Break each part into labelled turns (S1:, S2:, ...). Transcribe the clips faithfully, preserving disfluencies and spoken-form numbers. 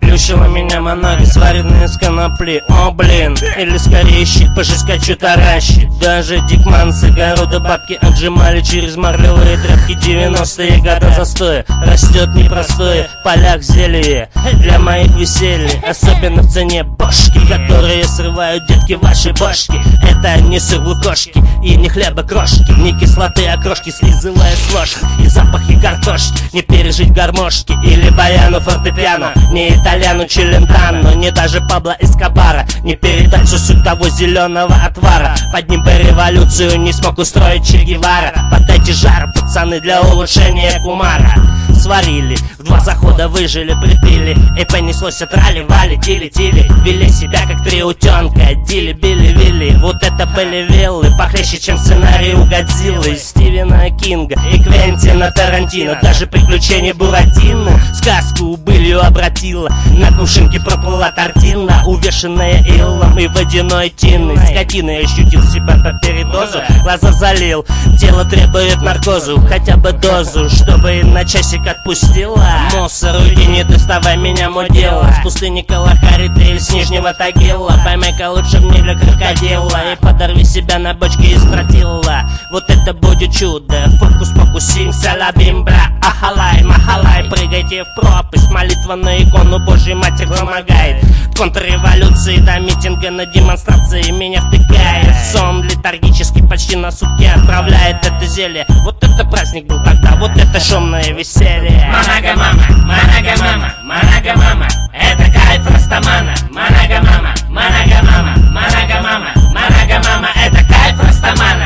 S1: Плющила меня много, сваренные с конопли. О, блин, или скорее щит, пожескочу таращит. Даже Дикман с огорода бабки отжимали через марлевые тряпки. Девяностые года застоя, растет непростое, в полях зелье для моих веселья. Особенно в цене бошки, которые срывают детки ваши бошки. Это не сырву кошки и не хлеба крошки, не кислоты, а крошки, слизывая с ложки. И запахи картошки, не пережить гармошки или баяну фортепиано, не итальяну Челентано, не даже Пабло Эскобара, не передать суть того зеленого отвара. Под ним бы революцию не смог устроить Че Гевара. Подайте жар, пацаны, для улучшения кумара. Сварили, в два захода выжили, припили, и понеслось трали, вали, тили-тили. Вели себя как три утенка, дили-били-вили. Вот это были виллы, похлеще, чем сценарий у Годзиллы, Стивена Кинга и Квентина Тарантино. Даже приключения Буратино сказку былью обратила. На кувшинке проплыла тортина, увешанная илом и водяной тиной. Скотиной ощутил себя по передозу, глаза залил, тело требует наркозу, хотя бы дозу, чтобы на часик отпустила. Мусор, уйди, не доставай меня, мой дело. С пустыни Калахари ты или с нижнего Тагила. Поймай-ка лучше мне для крокодила и подорви себя на бочке из тротила. Вот это будет чудо, фокус-покус, сим-салабимбра. Ахалай, махалай, прыгайте в пропасть. Молитва на икону, Божья Матерь помогает. Контрреволюции до митинга на демонстрации меня втыкает. Сон летаргический почти на сутки отправляет это зелье. Вот это праздник был тогда, вот это шумное веселье.
S2: Манага-мама, манага-мама, манага-мама, это кайф растамана. Манага-мама, манага-мама, манага-мама, манага-мама, это кайф растамана.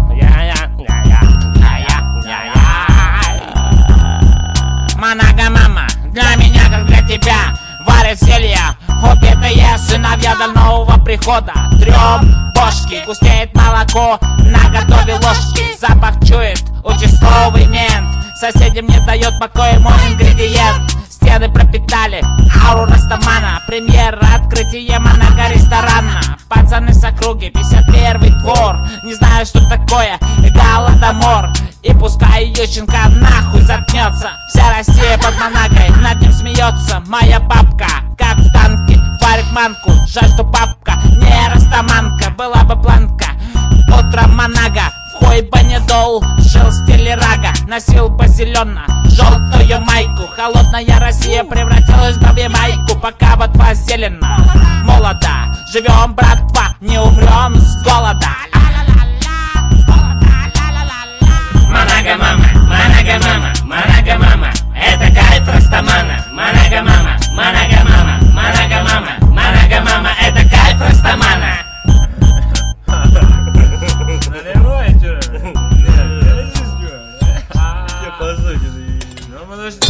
S2: Манага-мама, для меня, как для тебя, варят зелья убитые сыновья до нового прихода. Трем бошки, густеет молоко, наготове ложки. Запах чует участковый мент, соседям не дает покоя мой ингредиент. Стены пропитали ауру растамана, премьера открытие Манага ресторана. Пацаны с округи, пятьдесят первый двор, не знаю, что такое голодомор. И пускай Ющенко нахуй заткнется, вся Россия под Манагой над ним смеется. Моя бабка, как в танке, варит манку, жаль, что бабка не растаманка. Была бы планка, утром Манага, в хойба не дол, жил в стиле рага, носил бы зелено-желтую майку. Холодная Россия превратилась в бабье-майку, пока ботва зелена, молода. Живем, братва, не умрем с голода. Манага-мама, манага-мама, манага-мама, это кайф растамана. Манага-мама, манага-мама, манага-мама, манага-мама, это кайф растамана.
S3: Наливай, чё? Я по сути, ну подожди.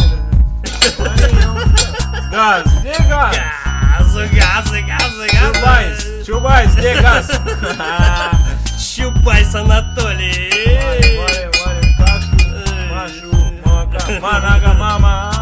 S3: Газ, где газ?
S1: Газу, газы, газы, газы.
S3: Чубайс, Чубайс, где газ?
S1: Чубайс, Анатолий.
S3: Варим, варим, кашу, машу, молока. Манага-мама.